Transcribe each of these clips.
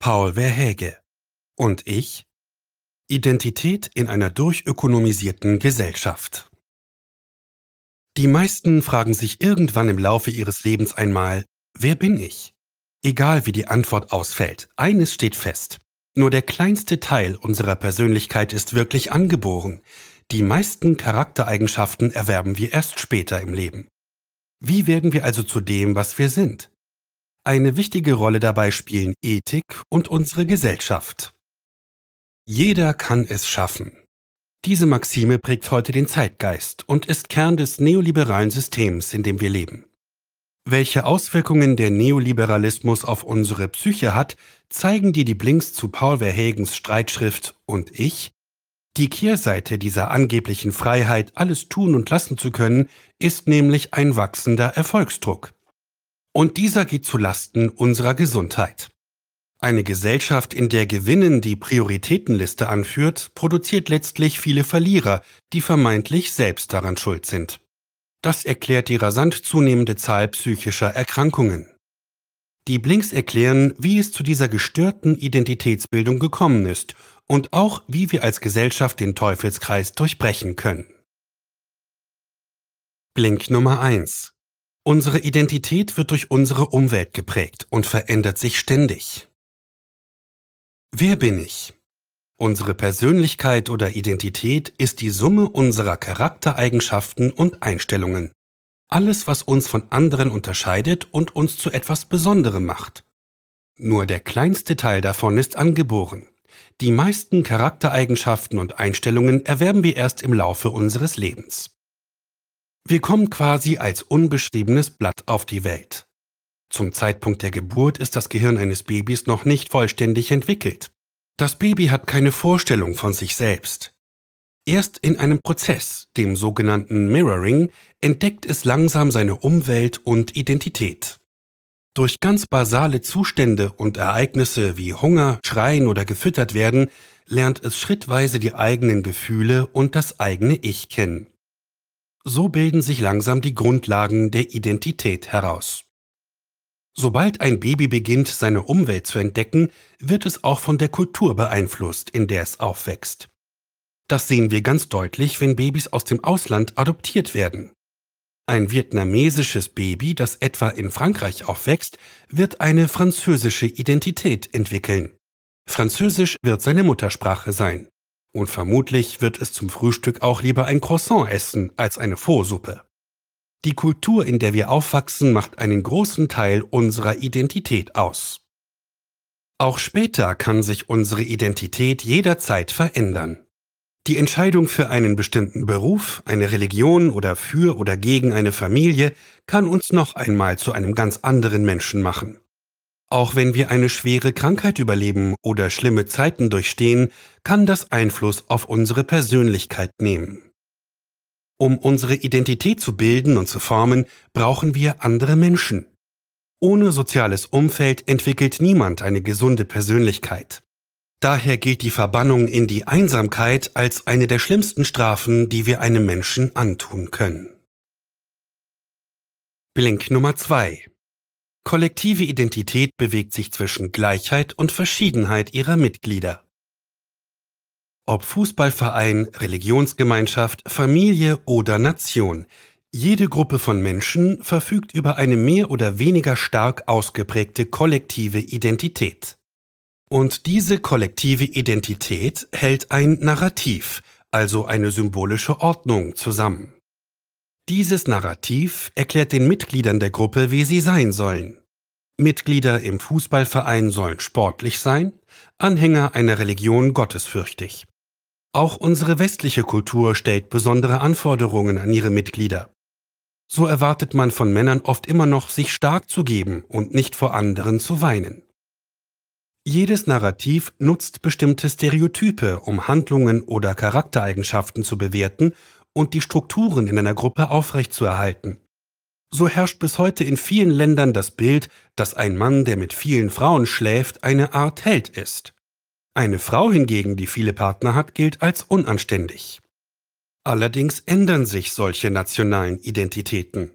Paul Verhaeghe. Und ich? Identität in einer durchökonomisierten Gesellschaft. Die meisten fragen sich irgendwann im Laufe ihres Lebens einmal, wer bin ich? Egal wie die Antwort ausfällt, eines steht fest. Nur der kleinste Teil unserer Persönlichkeit ist wirklich angeboren. Die meisten Charaktereigenschaften erwerben wir erst später im Leben. Wie werden wir also zu dem, was wir sind? Eine wichtige Rolle dabei spielen Ethik und unsere Gesellschaft. Jeder kann es schaffen. Diese Maxime prägt heute den Zeitgeist und ist Kern des neoliberalen Systems, in dem wir leben. Welche Auswirkungen der Neoliberalismus auf unsere Psyche hat, zeigen dir die Blinks zu Paul Verhaegens Streitschrift Und ich? Die Kehrseite dieser angeblichen Freiheit, alles tun und lassen zu können, ist nämlich ein wachsender Erfolgsdruck. Und dieser geht zu Lasten unserer Gesundheit. Eine Gesellschaft, in der Gewinnen die Prioritätenliste anführt, produziert letztlich viele Verlierer, die vermeintlich selbst daran schuld sind. Das erklärt die rasant zunehmende Zahl psychischer Erkrankungen. Die Blinks erklären, wie es zu dieser gestörten Identitätsbildung gekommen ist und auch, wie wir als Gesellschaft den Teufelskreis durchbrechen können. Blink Nummer 1. Unsere Identität wird durch unsere Umwelt geprägt und verändert sich ständig. Wer bin ich? Unsere Persönlichkeit oder Identität ist die Summe unserer Charaktereigenschaften und Einstellungen. Alles, was uns von anderen unterscheidet und uns zu etwas Besonderem macht. Nur der kleinste Teil davon ist angeboren. Die meisten Charaktereigenschaften und Einstellungen erwerben wir erst im Laufe unseres Lebens. Wir kommen quasi als unbeschriebenes Blatt auf die Welt. Zum Zeitpunkt der Geburt ist das Gehirn eines Babys noch nicht vollständig entwickelt. Das Baby hat keine Vorstellung von sich selbst. Erst in einem Prozess, dem sogenannten Mirroring, entdeckt es langsam seine Umwelt und Identität. Durch ganz basale Zustände und Ereignisse wie Hunger, Schreien oder gefüttert werden, lernt es schrittweise die eigenen Gefühle und das eigene Ich kennen. So bilden sich langsam die Grundlagen der Identität heraus. Sobald ein Baby beginnt, seine Umwelt zu entdecken, wird es auch von der Kultur beeinflusst, in der es aufwächst. Das sehen wir ganz deutlich, wenn Babys aus dem Ausland adoptiert werden. Ein vietnamesisches Baby, das etwa in Frankreich aufwächst, wird eine französische Identität entwickeln. Französisch wird seine Muttersprache sein. Und vermutlich wird es zum Frühstück auch lieber ein Croissant essen als eine Pho-Suppe. Die Kultur, in der wir aufwachsen, macht einen großen Teil unserer Identität aus. Auch später kann sich unsere Identität jederzeit verändern. Die Entscheidung für einen bestimmten Beruf, eine Religion oder für oder gegen eine Familie kann uns noch einmal zu einem ganz anderen Menschen machen. Auch wenn wir eine schwere Krankheit überleben oder schlimme Zeiten durchstehen, kann das Einfluss auf unsere Persönlichkeit nehmen. Um unsere Identität zu bilden und zu formen, brauchen wir andere Menschen. Ohne soziales Umfeld entwickelt niemand eine gesunde Persönlichkeit. Daher gilt die Verbannung in die Einsamkeit als eine der schlimmsten Strafen, die wir einem Menschen antun können. Blink Nummer 2. Kollektive Identität bewegt sich zwischen Gleichheit und Verschiedenheit ihrer Mitglieder. Ob Fußballverein, Religionsgemeinschaft, Familie oder Nation, jede Gruppe von Menschen verfügt über eine mehr oder weniger stark ausgeprägte kollektive Identität. Und diese kollektive Identität hält ein Narrativ, also eine symbolische Ordnung, zusammen. Dieses Narrativ erklärt den Mitgliedern der Gruppe, wie sie sein sollen. Mitglieder im Fußballverein sollen sportlich sein, Anhänger einer Religion gottesfürchtig. Auch unsere westliche Kultur stellt besondere Anforderungen an ihre Mitglieder. So erwartet man von Männern oft immer noch, sich stark zu geben und nicht vor anderen zu weinen. Jedes Narrativ nutzt bestimmte Stereotype, um Handlungen oder Charaktereigenschaften zu bewerten und die Strukturen in einer Gruppe aufrechtzuerhalten. So herrscht bis heute in vielen Ländern das Bild, dass ein Mann, der mit vielen Frauen schläft, eine Art Held ist. Eine Frau hingegen, die viele Partner hat, gilt als unanständig. Allerdings ändern sich solche nationalen Identitäten.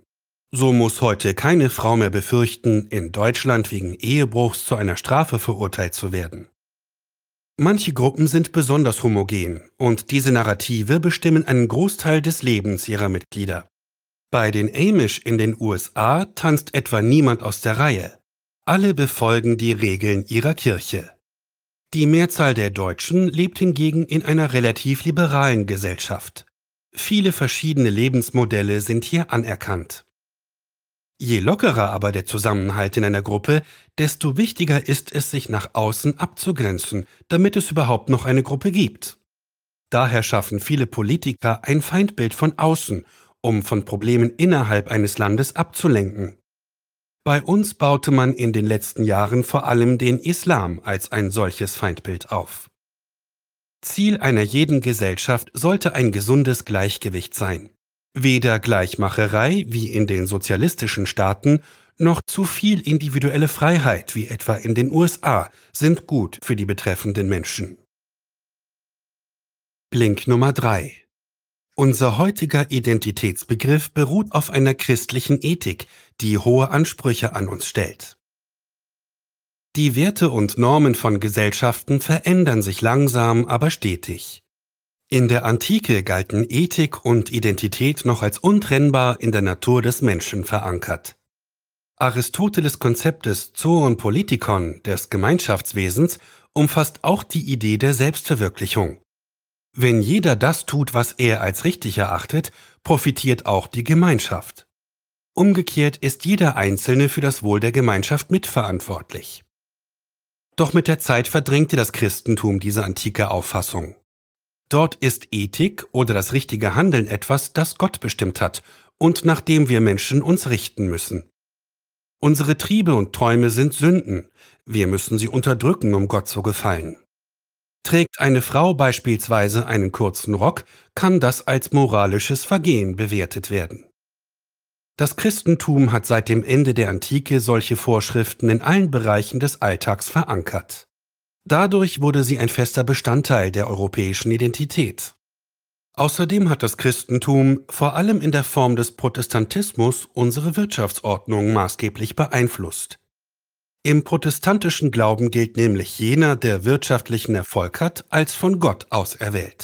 So muss heute keine Frau mehr befürchten, in Deutschland wegen Ehebruchs zu einer Strafe verurteilt zu werden. Manche Gruppen sind besonders homogen und diese Narrative bestimmen einen Großteil des Lebens ihrer Mitglieder. Bei den Amish in den USA tanzt etwa niemand aus der Reihe. Alle befolgen die Regeln ihrer Kirche. Die Mehrzahl der Deutschen lebt hingegen in einer relativ liberalen Gesellschaft. Viele verschiedene Lebensmodelle sind hier anerkannt. Je lockerer aber der Zusammenhalt in einer Gruppe, desto wichtiger ist es, sich nach außen abzugrenzen, damit es überhaupt noch eine Gruppe gibt. Daher schaffen viele Politiker ein Feindbild von außen, um von Problemen innerhalb eines Landes abzulenken. Bei uns baute man in den letzten Jahren vor allem den Islam als ein solches Feindbild auf. Ziel einer jeden Gesellschaft sollte ein gesundes Gleichgewicht sein. Weder Gleichmacherei wie in den sozialistischen Staaten noch zu viel individuelle Freiheit wie etwa in den USA sind gut für die betreffenden Menschen. Blink Nummer 3. Unser heutiger Identitätsbegriff beruht auf einer christlichen Ethik, die hohe Ansprüche an uns stellt. Die Werte und Normen von Gesellschaften verändern sich langsam, aber stetig. In der Antike galten Ethik und Identität noch als untrennbar in der Natur des Menschen verankert. Aristoteles Konzept des Zoon Politikon, des Gemeinschaftswesens, umfasst auch die Idee der Selbstverwirklichung. Wenn jeder das tut, was er als richtig erachtet, profitiert auch die Gemeinschaft. Umgekehrt ist jeder Einzelne für das Wohl der Gemeinschaft mitverantwortlich. Doch mit der Zeit verdrängte das Christentum diese antike Auffassung. Dort ist Ethik oder das richtige Handeln etwas, das Gott bestimmt hat und nach dem wir Menschen uns richten müssen. Unsere Triebe und Träume sind Sünden, wir müssen sie unterdrücken, um Gott zu gefallen. Trägt eine Frau beispielsweise einen kurzen Rock, kann das als moralisches Vergehen bewertet werden. Das Christentum hat seit dem Ende der Antike solche Vorschriften in allen Bereichen des Alltags verankert. Dadurch wurde sie ein fester Bestandteil der europäischen Identität. Außerdem hat das Christentum, vor allem in der Form des Protestantismus, unsere Wirtschaftsordnung maßgeblich beeinflusst. Im protestantischen Glauben gilt nämlich jener, der wirtschaftlichen Erfolg hat, als von Gott auserwählt.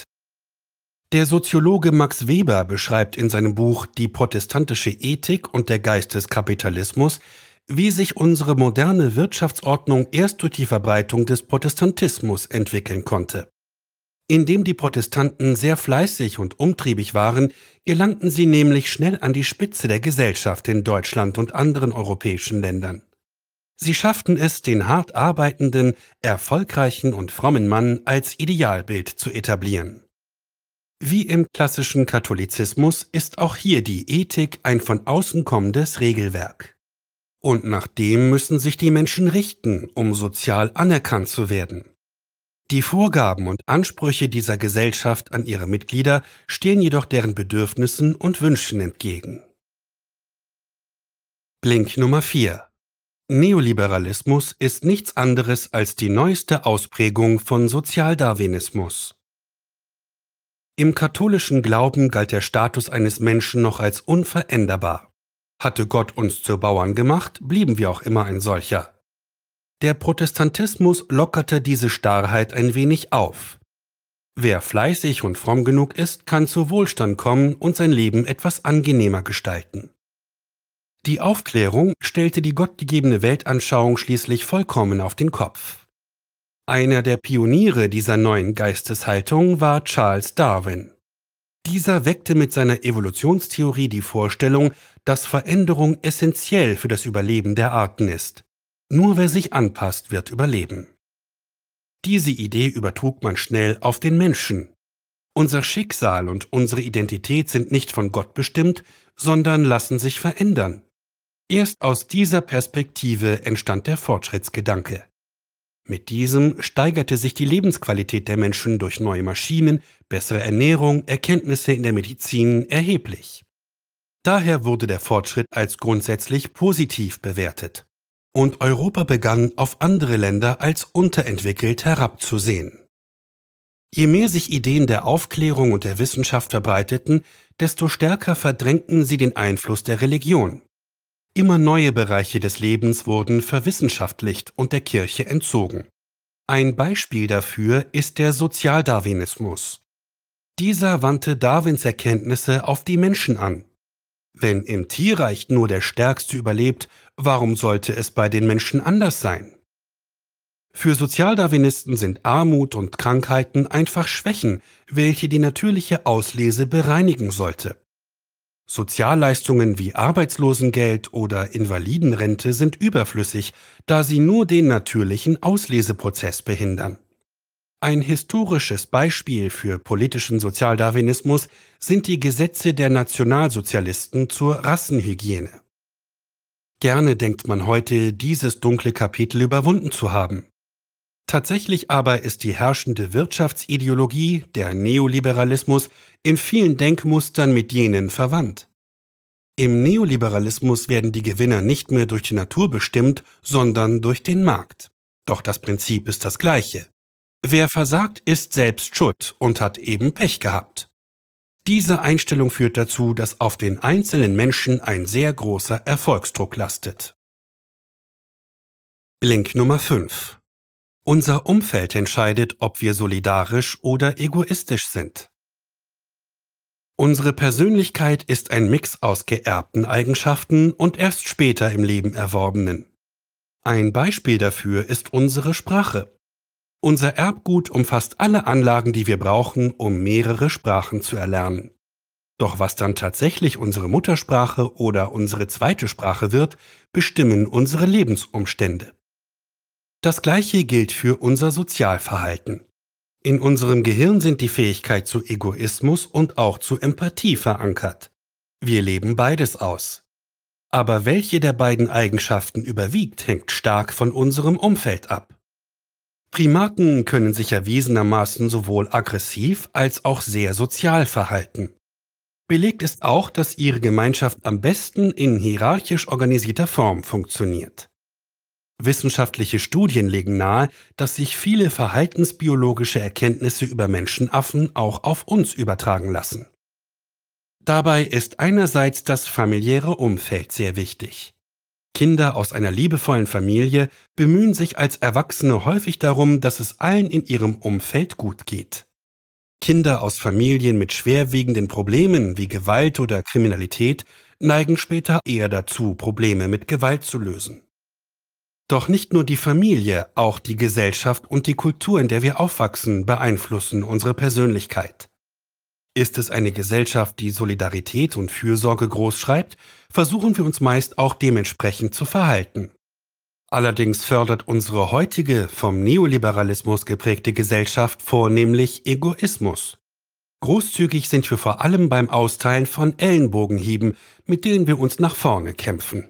Der Soziologe Max Weber beschreibt in seinem Buch Die protestantische Ethik und der Geist des Kapitalismus, wie sich unsere moderne Wirtschaftsordnung erst durch die Verbreitung des Protestantismus entwickeln konnte. Indem die Protestanten sehr fleißig und umtriebig waren, gelangten sie nämlich schnell an die Spitze der Gesellschaft in Deutschland und anderen europäischen Ländern. Sie schafften es, den hart arbeitenden, erfolgreichen und frommen Mann als Idealbild zu etablieren. Wie im klassischen Katholizismus ist auch hier die Ethik ein von außen kommendes Regelwerk. Und nach dem müssen sich die Menschen richten, um sozial anerkannt zu werden. Die Vorgaben und Ansprüche dieser Gesellschaft an ihre Mitglieder stehen jedoch deren Bedürfnissen und Wünschen entgegen. Blink Nummer 4. Neoliberalismus ist nichts anderes als die neueste Ausprägung von Sozialdarwinismus. Im katholischen Glauben galt der Status eines Menschen noch als unveränderbar. Hatte Gott uns zu Bauern gemacht, blieben wir auch immer ein solcher. Der Protestantismus lockerte diese Starrheit ein wenig auf. Wer fleißig und fromm genug ist, kann zu Wohlstand kommen und sein Leben etwas angenehmer gestalten. Die Aufklärung stellte die gottgegebene Weltanschauung schließlich vollkommen auf den Kopf. Einer der Pioniere dieser neuen Geisteshaltung war Charles Darwin. Dieser weckte mit seiner Evolutionstheorie die Vorstellung, dass Veränderung essentiell für das Überleben der Arten ist. Nur wer sich anpasst, wird überleben. Diese Idee übertrug man schnell auf den Menschen. Unser Schicksal und unsere Identität sind nicht von Gott bestimmt, sondern lassen sich verändern. Erst aus dieser Perspektive entstand der Fortschrittsgedanke. Mit diesem steigerte sich die Lebensqualität der Menschen durch neue Maschinen, bessere Ernährung, Erkenntnisse in der Medizin erheblich. Daher wurde der Fortschritt als grundsätzlich positiv bewertet. Und Europa begann, auf andere Länder als unterentwickelt herabzusehen. Je mehr sich Ideen der Aufklärung und der Wissenschaft verbreiteten, desto stärker verdrängten sie den Einfluss der Religion. Immer neue Bereiche des Lebens wurden verwissenschaftlicht und der Kirche entzogen. Ein Beispiel dafür ist der Sozialdarwinismus. Dieser wandte Darwins Erkenntnisse auf die Menschen an. Wenn im Tierreich nur der Stärkste überlebt, warum sollte es bei den Menschen anders sein? Für Sozialdarwinisten sind Armut und Krankheiten einfach Schwächen, welche die natürliche Auslese bereinigen sollte. Sozialleistungen wie Arbeitslosengeld oder Invalidenrente sind überflüssig, da sie nur den natürlichen Ausleseprozess behindern. Ein historisches Beispiel für politischen Sozialdarwinismus sind die Gesetze der Nationalsozialisten zur Rassenhygiene. Gerne denkt man heute, dieses dunkle Kapitel überwunden zu haben. Tatsächlich aber ist die herrschende Wirtschaftsideologie, der Neoliberalismus, in vielen Denkmustern mit jenen verwandt. Im Neoliberalismus werden die Gewinner nicht mehr durch die Natur bestimmt, sondern durch den Markt. Doch das Prinzip ist das gleiche. Wer versagt, ist selbst schuld und hat eben Pech gehabt. Diese Einstellung führt dazu, dass auf den einzelnen Menschen ein sehr großer Erfolgsdruck lastet. Link Nummer 5. Unser Umfeld entscheidet, ob wir solidarisch oder egoistisch sind. Unsere Persönlichkeit ist ein Mix aus geerbten Eigenschaften und erst später im Leben erworbenen. Ein Beispiel dafür ist unsere Sprache. Unser Erbgut umfasst alle Anlagen, die wir brauchen, um mehrere Sprachen zu erlernen. Doch was dann tatsächlich unsere Muttersprache oder unsere zweite Sprache wird, bestimmen unsere Lebensumstände. Das Gleiche gilt für unser Sozialverhalten. In unserem Gehirn sind die Fähigkeit zu Egoismus und auch zu Empathie verankert. Wir leben beides aus. Aber welche der beiden Eigenschaften überwiegt, hängt stark von unserem Umfeld ab. Primaten können sich erwiesenermaßen sowohl aggressiv als auch sehr sozial verhalten. Belegt ist auch, dass ihre Gemeinschaft am besten in hierarchisch organisierter Form funktioniert. Wissenschaftliche Studien legen nahe, dass sich viele verhaltensbiologische Erkenntnisse über Menschenaffen auch auf uns übertragen lassen. Dabei ist einerseits das familiäre Umfeld sehr wichtig. Kinder aus einer liebevollen Familie bemühen sich als Erwachsene häufig darum, dass es allen in ihrem Umfeld gut geht. Kinder aus Familien mit schwerwiegenden Problemen wie Gewalt oder Kriminalität neigen später eher dazu, Probleme mit Gewalt zu lösen. Doch nicht nur die Familie, auch die Gesellschaft und die Kultur, in der wir aufwachsen, beeinflussen unsere Persönlichkeit. Ist es eine Gesellschaft, die Solidarität und Fürsorge großschreibt, versuchen wir uns meist auch dementsprechend zu verhalten. Allerdings fördert unsere heutige, vom Neoliberalismus geprägte Gesellschaft vornehmlich Egoismus. Großzügig sind wir vor allem beim Austeilen von Ellenbogenhieben, mit denen wir uns nach vorne kämpfen.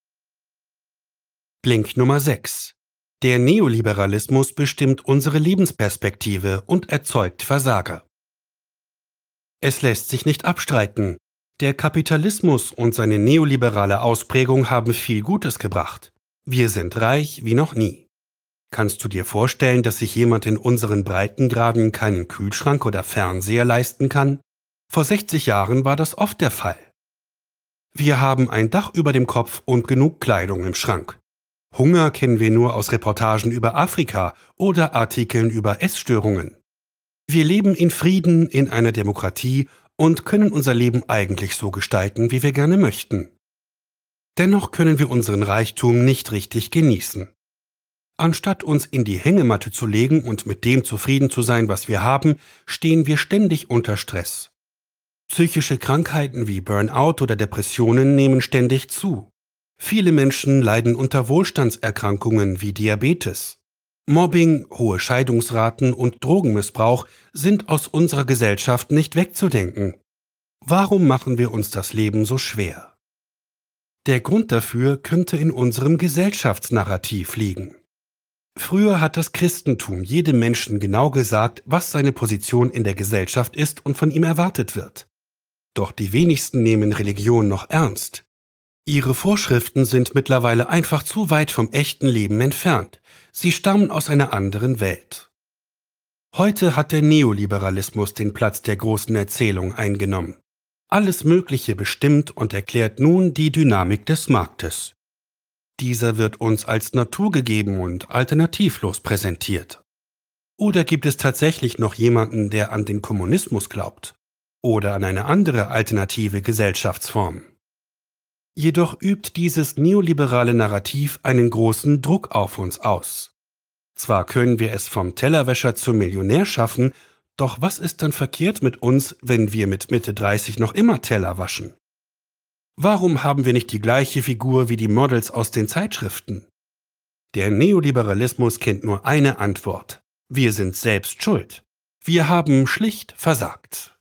Link Nummer 6. Der Neoliberalismus bestimmt unsere Lebensperspektive und erzeugt Versager. Es lässt sich nicht abstreiten. Der Kapitalismus und seine neoliberale Ausprägung haben viel Gutes gebracht. Wir sind reich wie noch nie. Kannst du dir vorstellen, dass sich jemand in unseren Breitengraden keinen Kühlschrank oder Fernseher leisten kann? Vor 60 Jahren war das oft der Fall. Wir haben ein Dach über dem Kopf und genug Kleidung im Schrank. Hunger kennen wir nur aus Reportagen über Afrika oder Artikeln über Essstörungen. Wir leben in Frieden in einer Demokratie und können unser Leben eigentlich so gestalten, wie wir gerne möchten. Dennoch können wir unseren Reichtum nicht richtig genießen. Anstatt uns in die Hängematte zu legen und mit dem zufrieden zu sein, was wir haben, stehen wir ständig unter Stress. Psychische Krankheiten wie Burnout oder Depressionen nehmen ständig zu. Viele Menschen leiden unter Wohlstandserkrankungen wie Diabetes. Mobbing, hohe Scheidungsraten und Drogenmissbrauch sind aus unserer Gesellschaft nicht wegzudenken. Warum machen wir uns das Leben so schwer? Der Grund dafür könnte in unserem Gesellschaftsnarrativ liegen. Früher hat das Christentum jedem Menschen genau gesagt, was seine Position in der Gesellschaft ist und von ihm erwartet wird. Doch die wenigsten nehmen Religion noch ernst. Ihre Vorschriften sind mittlerweile einfach zu weit vom echten Leben entfernt. Sie stammen aus einer anderen Welt. Heute hat der Neoliberalismus den Platz der großen Erzählung eingenommen. Alles Mögliche bestimmt und erklärt nun die Dynamik des Marktes. Dieser wird uns als naturgegeben und alternativlos präsentiert. Oder gibt es tatsächlich noch jemanden, der an den Kommunismus glaubt? Oder an eine andere alternative Gesellschaftsform? Jedoch übt dieses neoliberale Narrativ einen großen Druck auf uns aus. Zwar können wir es vom Tellerwäscher zum Millionär schaffen, doch was ist dann verkehrt mit uns, wenn wir mit Mitte 30 noch immer Teller waschen? Warum haben wir nicht die gleiche Figur wie die Models aus den Zeitschriften? Der Neoliberalismus kennt nur eine Antwort. Wir sind selbst schuld. Wir haben schlicht versagt.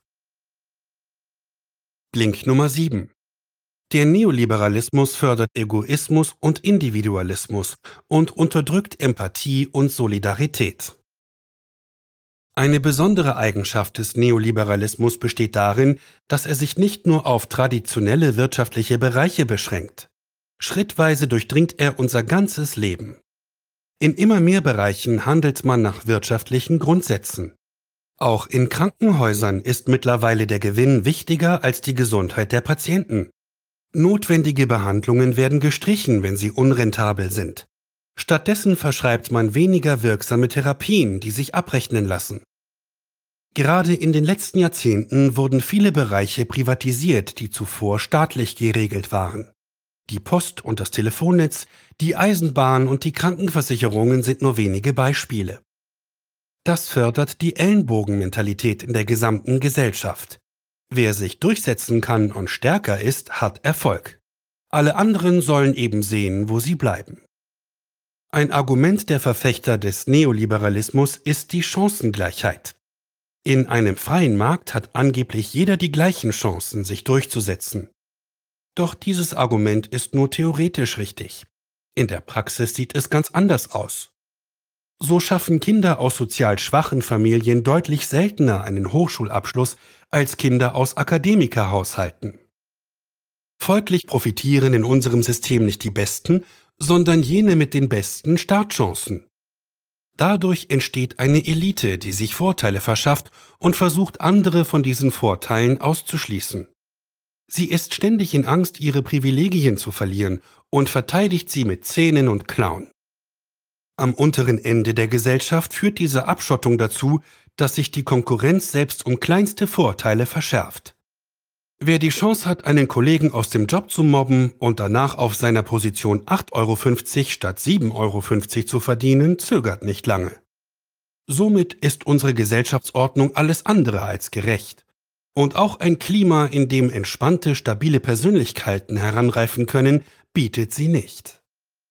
Blink Nummer 7. Der Neoliberalismus fördert Egoismus und Individualismus und unterdrückt Empathie und Solidarität. Eine besondere Eigenschaft des Neoliberalismus besteht darin, dass er sich nicht nur auf traditionelle wirtschaftliche Bereiche beschränkt. Schrittweise durchdringt er unser ganzes Leben. In immer mehr Bereichen handelt man nach wirtschaftlichen Grundsätzen. Auch in Krankenhäusern ist mittlerweile der Gewinn wichtiger als die Gesundheit der Patienten. Notwendige Behandlungen werden gestrichen, wenn sie unrentabel sind. Stattdessen verschreibt man weniger wirksame Therapien, die sich abrechnen lassen. Gerade in den letzten Jahrzehnten wurden viele Bereiche privatisiert, die zuvor staatlich geregelt waren. Die Post und das Telefonnetz, die Eisenbahn und die Krankenversicherungen sind nur wenige Beispiele. Das fördert die Ellenbogenmentalität in der gesamten Gesellschaft. Wer sich durchsetzen kann und stärker ist, hat Erfolg. Alle anderen sollen eben sehen, wo sie bleiben. Ein Argument der Verfechter des Neoliberalismus ist die Chancengleichheit. In einem freien Markt hat angeblich jeder die gleichen Chancen, sich durchzusetzen. Doch dieses Argument ist nur theoretisch richtig. In der Praxis sieht es ganz anders aus. So schaffen Kinder aus sozial schwachen Familien deutlich seltener einen Hochschulabschluss als Kinder aus Akademikerhaushalten. Folglich profitieren in unserem System nicht die Besten, sondern jene mit den besten Startchancen. Dadurch entsteht eine Elite, die sich Vorteile verschafft und versucht, andere von diesen Vorteilen auszuschließen. Sie ist ständig in Angst, ihre Privilegien zu verlieren und verteidigt sie mit Zähnen und Klauen. Am unteren Ende der Gesellschaft führt diese Abschottung dazu, dass sich die Konkurrenz selbst um kleinste Vorteile verschärft. Wer die Chance hat, einen Kollegen aus dem Job zu mobben und danach auf seiner Position 8,50 € statt 7,50 € zu verdienen, zögert nicht lange. Somit ist unsere Gesellschaftsordnung alles andere als gerecht. Und auch ein Klima, in dem entspannte, stabile Persönlichkeiten heranreifen können, bietet sie nicht.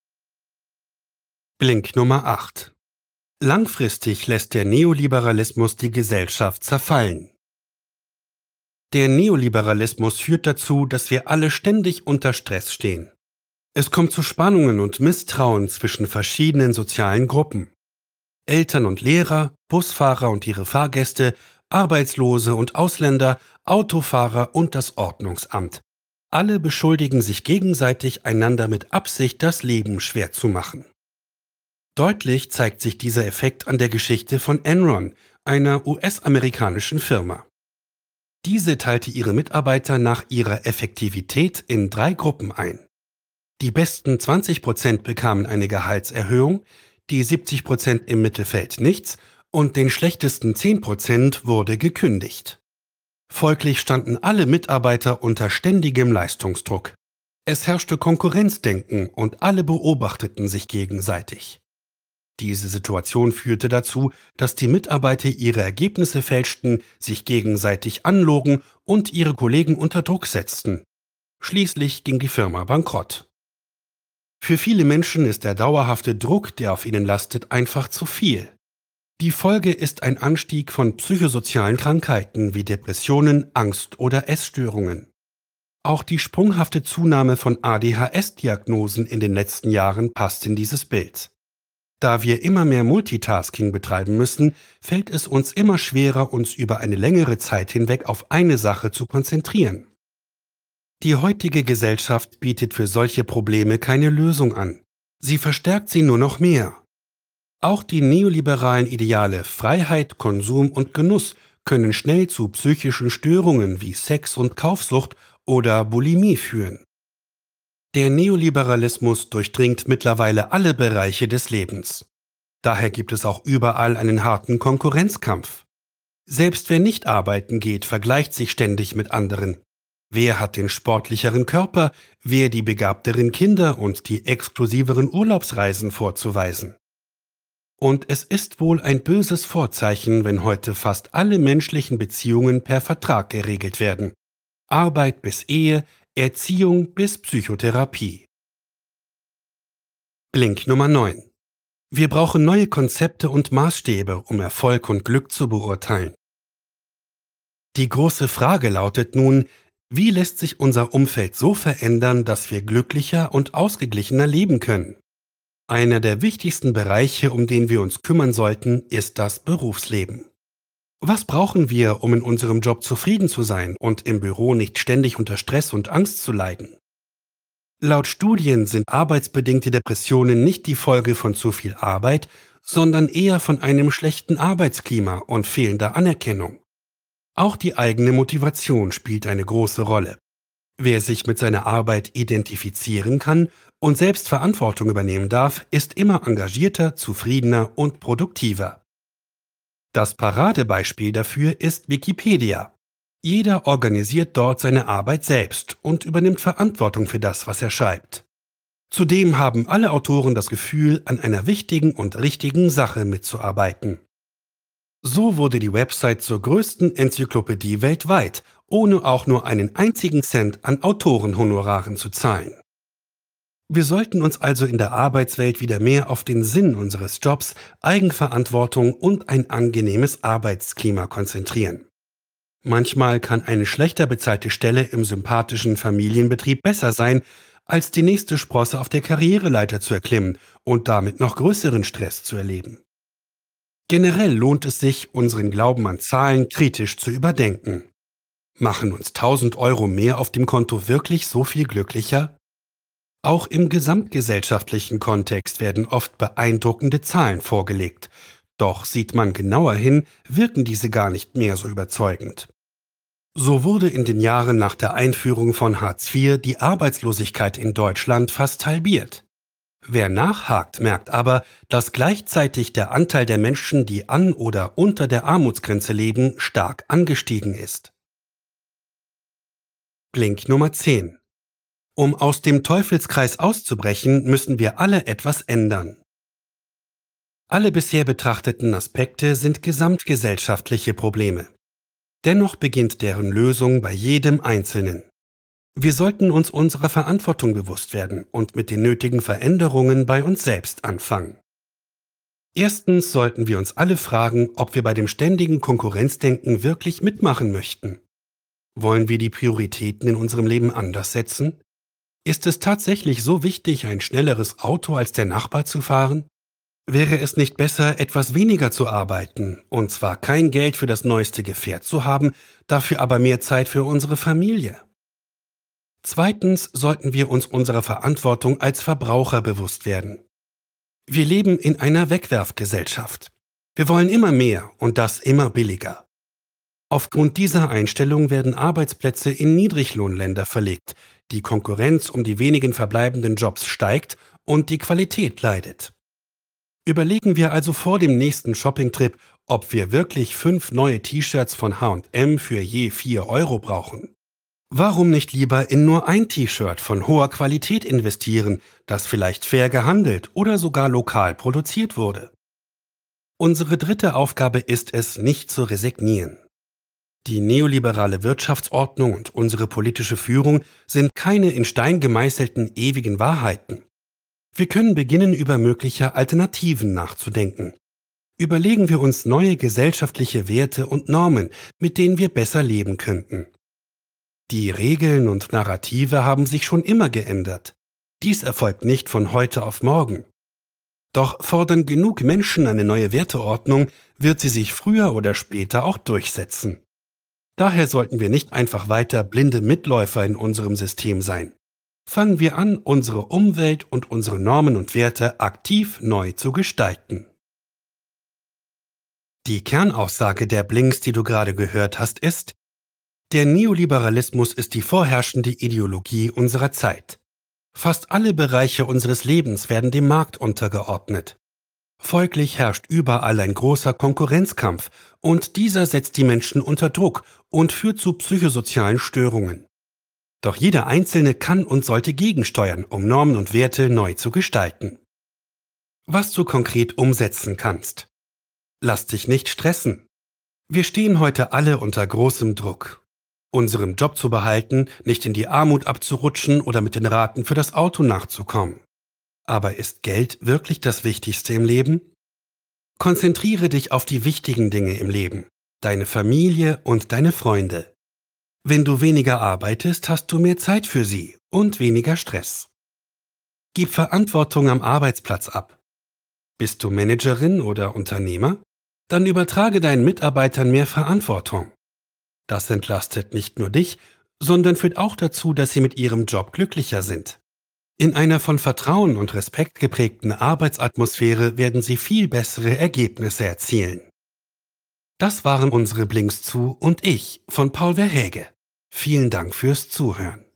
Blink Nummer 8. Langfristig lässt der Neoliberalismus die Gesellschaft zerfallen. Der Neoliberalismus führt dazu, dass wir alle ständig unter Stress stehen. Es kommt zu Spannungen und Misstrauen zwischen verschiedenen sozialen Gruppen. Eltern und Lehrer, Busfahrer und ihre Fahrgäste, Arbeitslose und Ausländer, Autofahrer und das Ordnungsamt. Alle beschuldigen sich gegenseitig, einander mit Absicht das Leben schwer zu machen. Deutlich zeigt sich dieser Effekt an der Geschichte von Enron, einer US-amerikanischen Firma. Diese teilte ihre Mitarbeiter nach ihrer Effektivität in 3 Gruppen ein. Die besten 20% bekamen eine Gehaltserhöhung, die 70% im Mittelfeld nichts und den schlechtesten 10% wurde gekündigt. Folglich standen alle Mitarbeiter unter ständigem Leistungsdruck. Es herrschte Konkurrenzdenken und alle beobachteten sich gegenseitig. Diese Situation führte dazu, dass die Mitarbeiter ihre Ergebnisse fälschten, sich gegenseitig anlogen und ihre Kollegen unter Druck setzten. Schließlich ging die Firma bankrott. Für viele Menschen ist der dauerhafte Druck, der auf ihnen lastet, einfach zu viel. Die Folge ist ein Anstieg von psychosozialen Krankheiten wie Depressionen, Angst oder Essstörungen. Auch die sprunghafte Zunahme von ADHS-Diagnosen in den letzten Jahren passt in dieses Bild. Da wir immer mehr Multitasking betreiben müssen, fällt es uns immer schwerer, uns über eine längere Zeit hinweg auf eine Sache zu konzentrieren. Die heutige Gesellschaft bietet für solche Probleme keine Lösung an. Sie verstärkt sie nur noch mehr. Auch die neoliberalen Ideale Freiheit, Konsum und Genuss können schnell zu psychischen Störungen wie Sex- und Kaufsucht oder Bulimie führen. Der Neoliberalismus durchdringt mittlerweile alle Bereiche des Lebens. Daher gibt es auch überall einen harten Konkurrenzkampf. Selbst wer nicht arbeiten geht, vergleicht sich ständig mit anderen. Wer hat den sportlicheren Körper, wer die begabteren Kinder und die exklusiveren Urlaubsreisen vorzuweisen? Und es ist wohl ein böses Vorzeichen, wenn heute fast alle menschlichen Beziehungen per Vertrag geregelt werden. Arbeit bis Ehe, Erziehung bis Psychotherapie. Link Nummer 9. Wir brauchen neue Konzepte und Maßstäbe, um Erfolg und Glück zu beurteilen. Die große Frage lautet nun, wie lässt sich unser Umfeld so verändern, dass wir glücklicher und ausgeglichener leben können? Einer der wichtigsten Bereiche, um den wir uns kümmern sollten, ist das Berufsleben. Was brauchen wir, um in unserem Job zufrieden zu sein und im Büro nicht ständig unter Stress und Angst zu leiden? Laut Studien sind arbeitsbedingte Depressionen nicht die Folge von zu viel Arbeit, sondern eher von einem schlechten Arbeitsklima und fehlender Anerkennung. Auch die eigene Motivation spielt eine große Rolle. Wer sich mit seiner Arbeit identifizieren kann und selbst Verantwortung übernehmen darf, ist immer engagierter, zufriedener und produktiver. Das Paradebeispiel dafür ist Wikipedia. Jeder organisiert dort seine Arbeit selbst und übernimmt Verantwortung für das, was er schreibt. Zudem haben alle Autoren das Gefühl, an einer wichtigen und richtigen Sache mitzuarbeiten. So wurde die Website zur größten Enzyklopädie weltweit, ohne auch nur einen einzigen Cent an Autorenhonoraren zu zahlen. Wir sollten uns also in der Arbeitswelt wieder mehr auf den Sinn unseres Jobs, Eigenverantwortung und ein angenehmes Arbeitsklima konzentrieren. Manchmal kann eine schlechter bezahlte Stelle im sympathischen Familienbetrieb besser sein, als die nächste Sprosse auf der Karriereleiter zu erklimmen und damit noch größeren Stress zu erleben. Generell lohnt es sich, unseren Glauben an Zahlen kritisch zu überdenken. Machen uns 1.000 € mehr auf dem Konto wirklich so viel glücklicher? Auch im gesamtgesellschaftlichen Kontext werden oft beeindruckende Zahlen vorgelegt. Doch sieht man genauer hin, wirken diese gar nicht mehr so überzeugend. So wurde in den Jahren nach der Einführung von Hartz IV die Arbeitslosigkeit in Deutschland fast halbiert. Wer nachhakt, merkt aber, dass gleichzeitig der Anteil der Menschen, die an oder unter der Armutsgrenze leben, stark angestiegen ist. Link Nummer 10. Um aus dem Teufelskreis auszubrechen, müssen wir alle etwas ändern. Alle bisher betrachteten Aspekte sind gesamtgesellschaftliche Probleme. Dennoch beginnt deren Lösung bei jedem Einzelnen. Wir sollten uns unserer Verantwortung bewusst werden und mit den nötigen Veränderungen bei uns selbst anfangen. Erstens sollten wir uns alle fragen, ob wir bei dem ständigen Konkurrenzdenken wirklich mitmachen möchten. Wollen wir die Prioritäten in unserem Leben anders setzen? Ist es tatsächlich so wichtig, ein schnelleres Auto als der Nachbar zu fahren? Wäre es nicht besser, etwas weniger zu arbeiten, und zwar kein Geld für das neueste Gefährt zu haben, dafür aber mehr Zeit für unsere Familie? Zweitens sollten wir uns unserer Verantwortung als Verbraucher bewusst werden. Wir leben in einer Wegwerfgesellschaft. Wir wollen immer mehr und das immer billiger. Aufgrund dieser Einstellung werden Arbeitsplätze in Niedriglohnländer verlegt, die Konkurrenz um die wenigen verbleibenden Jobs steigt und die Qualität leidet. Überlegen wir also vor dem nächsten Shoppingtrip, ob wir wirklich 5 neue T-Shirts von H&M für je 4 € brauchen. Warum nicht lieber in nur ein T-Shirt von hoher Qualität investieren, das vielleicht fair gehandelt oder sogar lokal produziert wurde? Unsere dritte Aufgabe ist es, nicht zu resignieren. Die neoliberale Wirtschaftsordnung und unsere politische Führung sind keine in Stein gemeißelten ewigen Wahrheiten. Wir können beginnen, über mögliche Alternativen nachzudenken. Überlegen wir uns neue gesellschaftliche Werte und Normen, mit denen wir besser leben könnten. Die Regeln und Narrative haben sich schon immer geändert. Dies erfolgt nicht von heute auf morgen. Doch fordern genug Menschen eine neue Werteordnung, wird sie sich früher oder später auch durchsetzen. Daher sollten wir nicht einfach weiter blinde Mitläufer in unserem System sein. Fangen wir an, unsere Umwelt und unsere Normen und Werte aktiv neu zu gestalten. Die Kernaussage der Blinks, die du gerade gehört hast, ist: Der Neoliberalismus ist die vorherrschende Ideologie unserer Zeit. Fast alle Bereiche unseres Lebens werden dem Markt untergeordnet. Folglich herrscht überall ein großer Konkurrenzkampf, und dieser setzt die Menschen unter Druck und führt zu psychosozialen Störungen. Doch jeder Einzelne kann und sollte gegensteuern, um Normen und Werte neu zu gestalten. Was du konkret umsetzen kannst. Lass dich nicht stressen. Wir stehen heute alle unter großem Druck. Unseren Job zu behalten, nicht in die Armut abzurutschen oder mit den Raten für das Auto nachzukommen. Aber ist Geld wirklich das Wichtigste im Leben? Konzentriere dich auf die wichtigen Dinge im Leben, deine Familie und deine Freunde. Wenn du weniger arbeitest, hast du mehr Zeit für sie und weniger Stress. Gib Verantwortung am Arbeitsplatz ab. Bist du Managerin oder Unternehmer? Dann übertrage deinen Mitarbeitern mehr Verantwortung. Das entlastet nicht nur dich, sondern führt auch dazu, dass sie mit ihrem Job glücklicher sind. In einer von Vertrauen und Respekt geprägten Arbeitsatmosphäre werden sie viel bessere Ergebnisse erzielen. Das waren unsere Blinks zu und ich von Paul Verhäge. Vielen Dank fürs Zuhören.